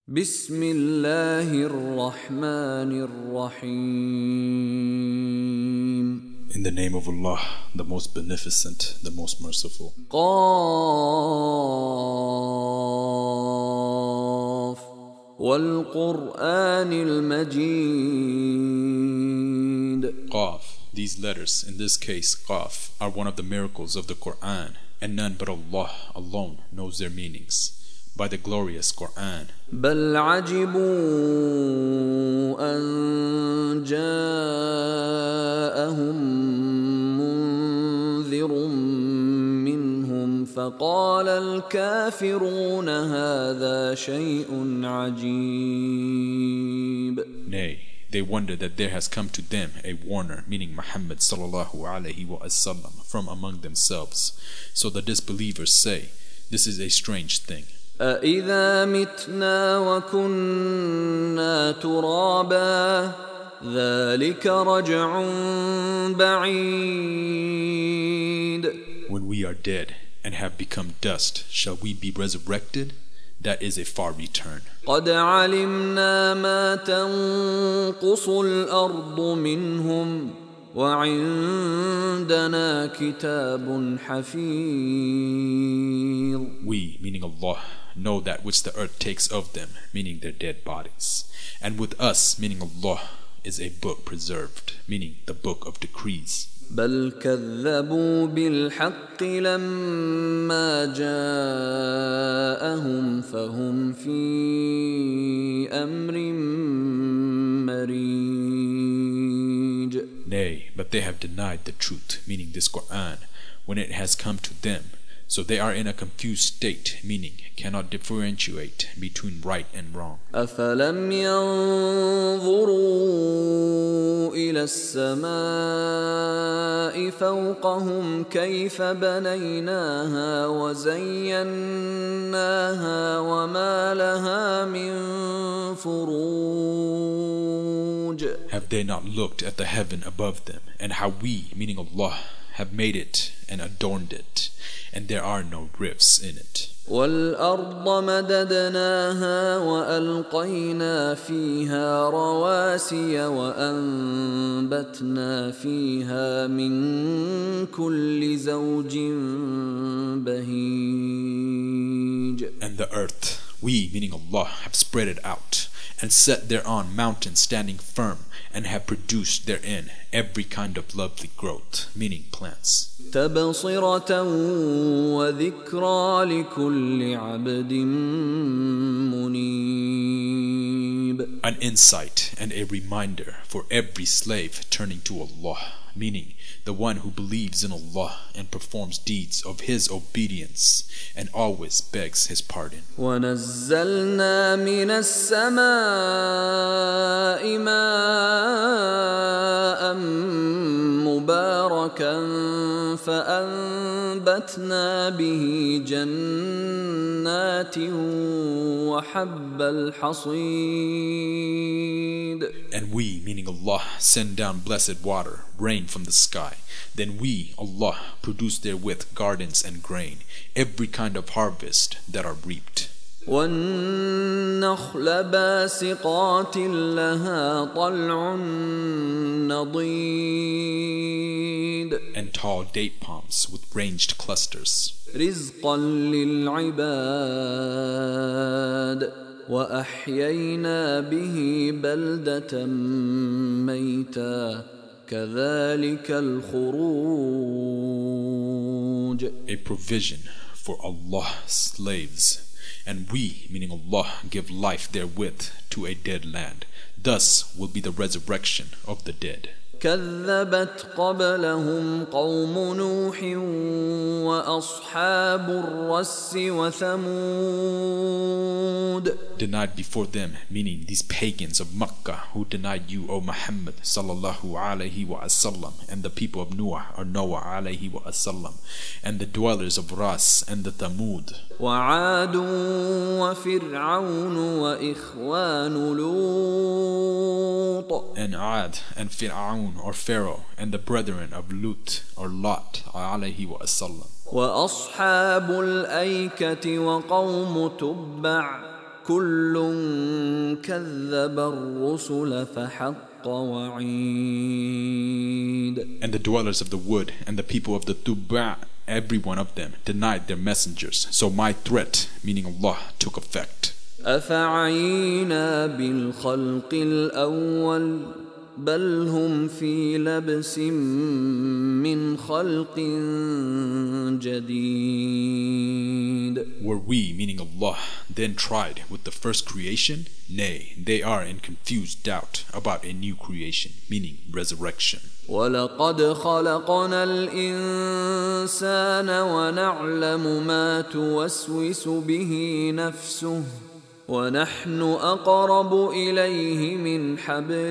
بسم الله الرحمن الرحيم. In the name of Allah, the most beneficent, the most merciful. قاف والقرآن المجيد. Qaf. These letters, in this case Qaf, are one of the miracles of the Quran, and none but Allah alone knows their meanings. By the glorious Quran. بل عجبوا أن جاءهم منذر منهم فقال الكافرون هذا شيء عجيب. Nay, they wonder that there has come to them a warner, meaning Muhammad sallallahu alaihi wasallam, from among themselves. So the disbelievers say, this is a strange thing. أَإِذَا مِتْنَا وَكُنَّا تُرَابًا ذَلِكَ رَجْعٌ بَعِيدٌ. When we are dead and have become dust, shall we be resurrected? That is a far return. قَدْ عَلِمْنَا مَا تَنقُصُ الْأَرْضُ مِنْهُمْ وَعِندَنَا كِتَابٌ حَفِيظٌ. We, meaning Allah, know that which the earth takes of them, meaning their dead bodies. And with us, meaning Allah, is a book preserved, meaning the book of decrees. بل كذبوا بالحق لما جاءهم فهم في أمر مريج. Nay, but they have denied the truth, meaning this Quran, when it has come to them. So they are in a confused state, meaning cannot differentiate between right and wrong. أفلم ينظروا إلى السماء فوقهم كيف بنيناها وزيناها وما لها من فروج. Have they not looked at the heaven above them, and how we, meaning Allah, have made it and adorned it, and there are no rifts in it. وَالْأَرْضَ مَدَدْنَاهَا وَأَلْقَيْنَا فِيهَا رَوَاسِيَ وَأَنبَتْنَا فِيهَا مِن كُلِّ زَوْجٍ بَهِيجٍ. And the earth, we, meaning Allah, have spread it out, and set thereon mountains standing firm, and have produced therein every kind of lovely growth, meaning plants. تبصرة وذكرى لكل عبد منيب. An insight and a reminder for every slave turning to Allah, meaning the one who believes in Allah and performs deeds of His obedience and always begs His pardon. وَنَزَّلْنَا مِنَ السَّمَاءِ مَاءً مُبَارَكًا فَأَنبَتْنَا بِهِ جَنَّاتٍ وَحَبَّ الْحَصِيدِ. And we, meaning Allah, send down blessed water, rain from the sky. Then we, Allah, produce therewith gardens and grain, every kind of harvest that are reaped. وَالنَّخْلَ بَاسِقَاتٍ لَهَا طَلْعٌ نَضِيدٌ. And tall date palms with ranged clusters. رِزْقًا لِلْعِبَادِ وَأَحْيَيْنَا بِهِ بَلْدَةً مَيْتًا كَذَلِكَ الْخُرُوجُ. A provision for Allah's slaves. And we, meaning Allah, give life therewith to a dead land. Thus will be the resurrection of the dead. كذبت قبلهم قوم نوح وأصحاب الرس وثمود. Denied before them, meaning these pagans of Makkah who denied you, O Muhammad sallallahu alaihi wasallam, and the people of Noah or Noah alaihi wasallam, and the dwellers of Ras and the Thamud. وعاد وفرعون وإخوان لوط. And Ad and Fir'aun or Pharaoh and the brethren of Lut or Lot alaihi wasallam. وأصحاب الأيكة وقوم تبع كل كذب الرسل فحق وعيد. And the dwellers of the wood and the people of the Tuba, every one of them denied their messengers. So my threat, meaning Allah, took effect. أفعينا بالخلق الأول بل هم في لبس من خلق جديد. Were we, meaning Allah, then tried with the first creation? Nay, they are in confused doubt about a new creation, meaning resurrection. ولقد خلقنا الإنسان ونعلم ما توسوس به نفسه ونحن أقرب إليه من حبل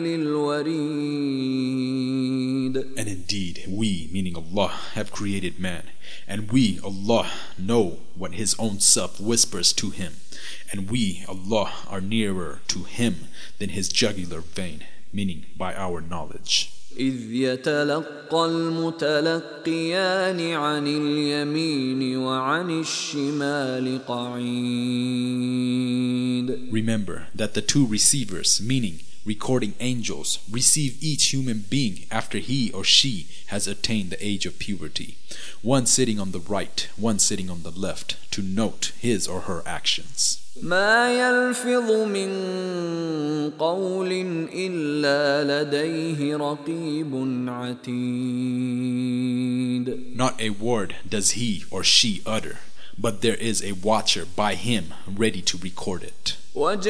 الوريد. And indeed, we, meaning Allah, have created man, and we, Allah, know what his own self whispers to him, and we, Allah, are nearer to him than his jugular vein, meaning by our knowledge. إذ يتلقى المتلقيان عن اليمين وعن الشمال قعيد. Remember that the two receivers, meaning recording angels, receive each human being after he or she has attained the age of puberty, one sitting on the right, one sitting on the left, to note his or her actions. ما يلفظ من قول إلا لديه رقيب عتيد. Not a word does he or she utter, but there is a watcher by him ready to record it.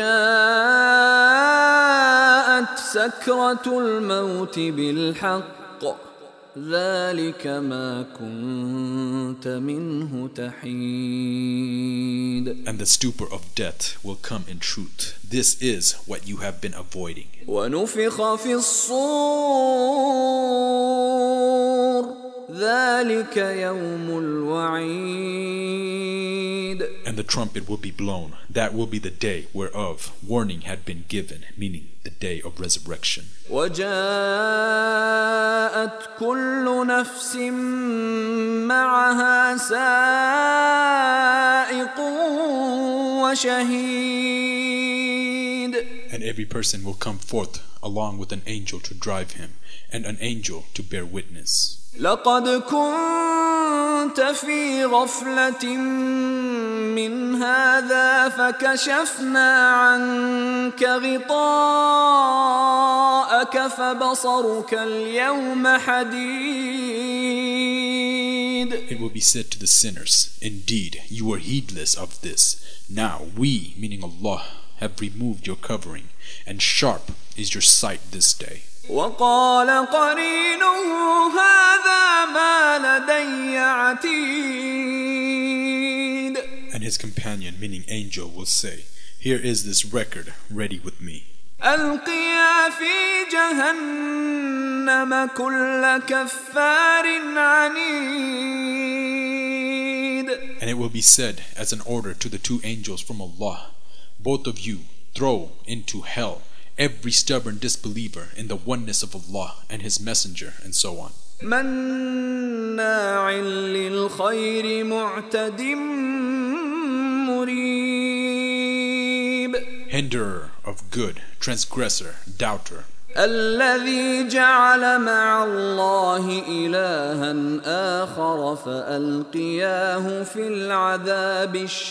وجاءت سكرة الموت بالحق ذلك ما كنت منه تحيد. And the stupor of death will come in truth. This is what you have been avoiding. ونفخ في الصور ذلك يوم الوعيد. And the trumpet will be blown. That will be the day whereof warning had been given, meaning the day of resurrection. وجاءت كل نفس معها سائق وشهيد. And every person will come forth along with an angel to drive him, and an angel to bear witness. لقد كنت في غفلة من هذا فكشفنا عنك غطاءك فبصرك اليوم حديد. It will be said to the sinners, indeed, you were heedless of this. Now we, meaning Allah, have removed your covering, and sharp is your sight this day. وقال قرينه هذا ما لدي عتيد. And his companion, meaning angel, will say, here is this record ready with me. ألقيا في جهنم كل كفار عنيد. And it will be said as an order to the two angels from Allah, both of you throw into hell every stubborn disbeliever in the oneness of Allah and His Messenger, and so on. مناع للخير معتد مريب. Hinderer of good, transgressor, doubter. الذي جعل مع الله إلها آخر فألقياه في العذاب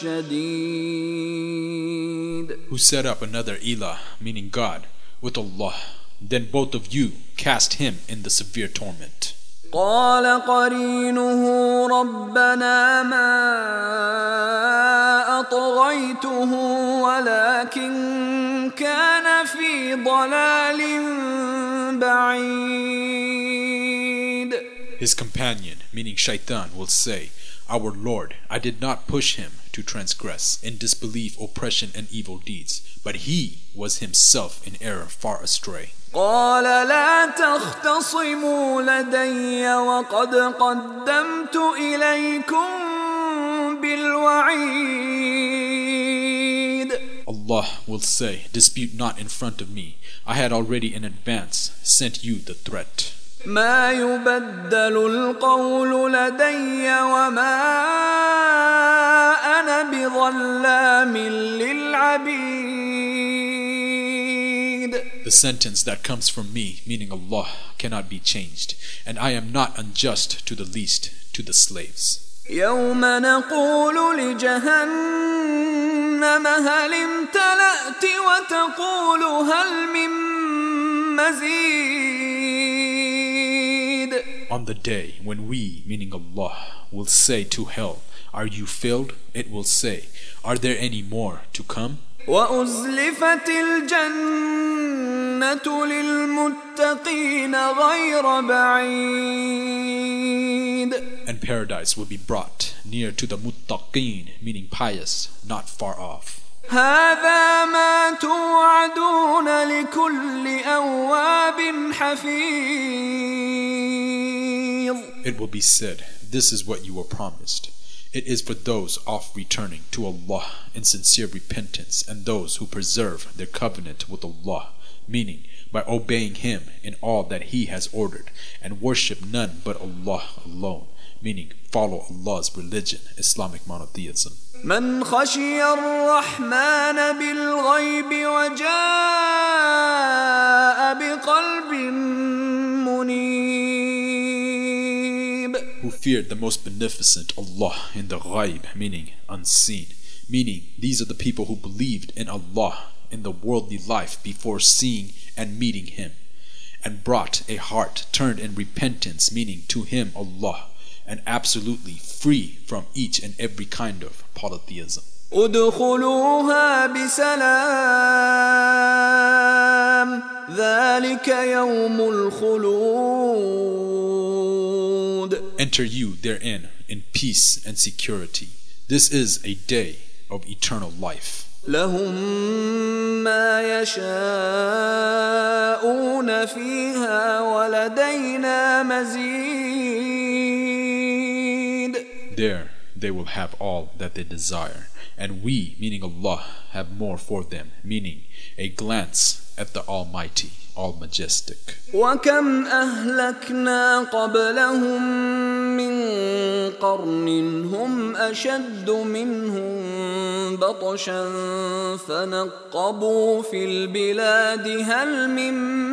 الشديد. Who set up another ilah, meaning God, with Allah. Then both of you cast him in the severe torment. قال قرينه ربنا ما أطغيته ولكن كان في ضلال بعيد. His companion, meaning Shaitan, will say, our Lord, I did not push him to transgress in disbelief, oppression, and evil deeds, but he was himself in error far astray. قال لا تختصموا لدي وقد قدمت إليكم بالوعيد. Allah will say, dispute not in front of me. I had already in advance sent you the threat. ما يبدل القول لدي وما أنا بظلام للعبيد. The sentence that comes from me, meaning Allah, cannot be changed, and I am not unjust to the least to the slaves. يوم نقول لجهنم هل امتلأت وتقول هل من مزيد. On the day when we, meaning Allah, will say to hell, are you filled? It will say, are there any more to come? وأزلفت الجنة للمتقين غير بعيد. And paradise will be brought near to the muttaqeen, meaning pious, not far off. هذا ما توعدون لكل أواب حفيظ. It will be said, this is what you were promised. It is for those off returning to Allah in sincere repentance and those who preserve their covenant with Allah, meaning by obeying Him in all that He has ordered and worship none but Allah alone, meaning follow Allah's religion, Islamic monotheism. من خشي الرحمن بالغيب وجاء بقلب منيب. Who feared the most beneficent Allah in the ghaib, meaning unseen, meaning these are the people who believed in Allah in the worldly life before seeing and meeting Him, and brought a heart turned in repentance, meaning to Him Allah, and absolutely free from each and every kind of polytheism. ادخلوها بسلام ذلك يوم الخلود. Enter you therein in peace and security. This is a day of eternal life. لهم ما يشاءون فيها ولدينا مزيد. There they will have all that they desire, and we, meaning Allah, have more for them, meaning a glance at the Almighty, All-Majestic. وكم أهلكنا قبلهم من قرن هم أشد منهم بطشا فنقبوا في البلاد هل من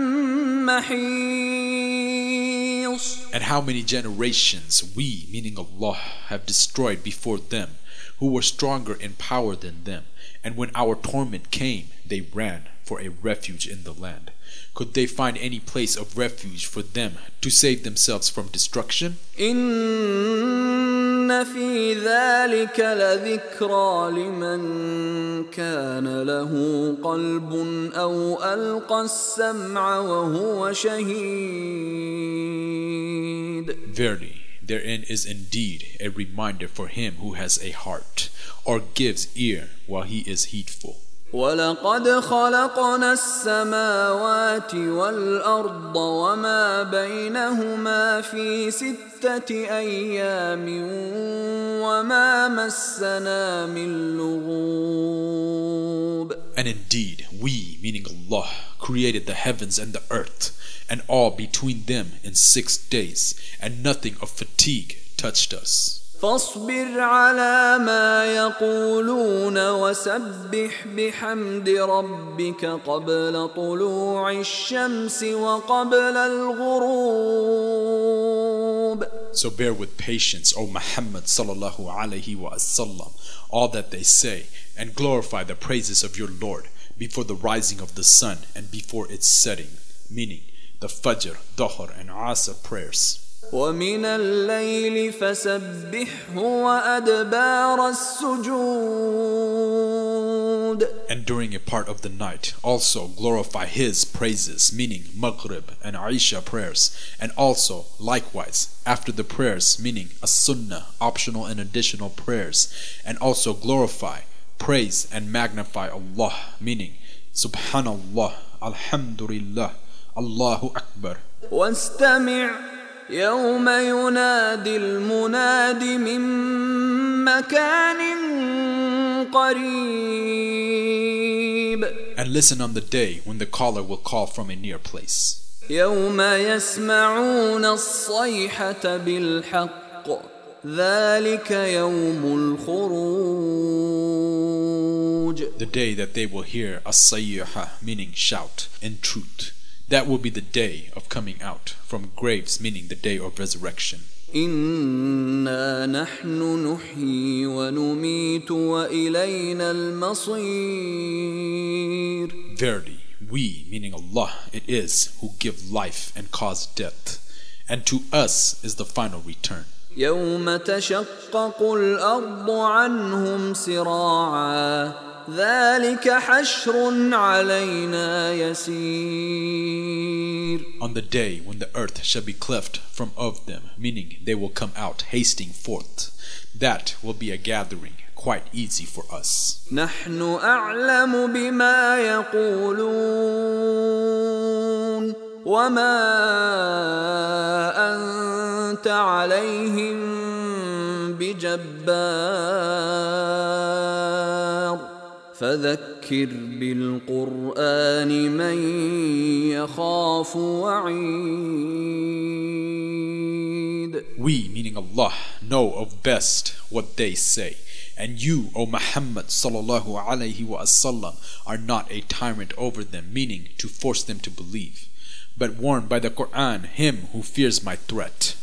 محيص. And how many generations we, meaning Allah, have destroyed before them, who were stronger in power than them, and when our torment came, they ran for a refuge in the land. Could they find any place of refuge for them to save themselves from destruction? إن في ذلك لذكرى لمن كان له قلب أو ألقى السمع وهو شهيد. Verily, therein is indeed a reminder for him who has a heart, or gives ear while he is heedful. ولقد خلقنا السماوات والأرض وما بينهما في 6 أيام وما مسنا من لغوب. And indeed, we, meaning Allah, created the heavens and the earth, and all between them in 6 days, and nothing of fatigue touched us. فاصبر على ما يقولون وسبح بحمد ربك قبل طلوع الشمس وقبل الغروب. So bear with patience, O Muhammad sallallahu alaihi wasallam, all that they say, and glorify the praises of your Lord before the rising of the sun and before its setting, meaning the Fajr, Dhuhr, and Asr prayers. ومن الليل فسبحه وأدبار السجود. And during a part of the night also glorify His praises, meaning Maghrib and Isha prayers, and also likewise after the prayers, meaning as-sunnah, optional and additional prayers, and also glorify, praise and magnify Allah, meaning Subhanallah, Alhamdulillah, Allahu Akbar. واستمع يوم ينادي المناد من مكان قريب. And listen on the day when the caller will call from a near place. يوم يسمعون الصيحة بالحق ذلك يوم الخروج. The day that they will hear as-sayyah, meaning shout, in truth. That will be the day of coming out from graves, meaning the day of resurrection. إنا نحن نحيي ونميت وإلينا المصير. Verily, we, meaning Allah, it is who give life and cause death, and to us is the final return. يوم تشقق الأرض عنهم سراعا ذلك حشر علينا يسير. On the day when the earth shall be cleft from of them, meaning they will come out hasting forth, that will be a gathering quite easy for us. نحن أعلم بما يقولون وما أنت عليهم بجبار فذكر بالقرآن من يخاف وعيد. We, meaning Allah, know of best what they say, and you, O Muhammad sallallahu alaihi wasallam, are not a tyrant over them, meaning to force them to believe, but warn by the Quran him who fears my threat.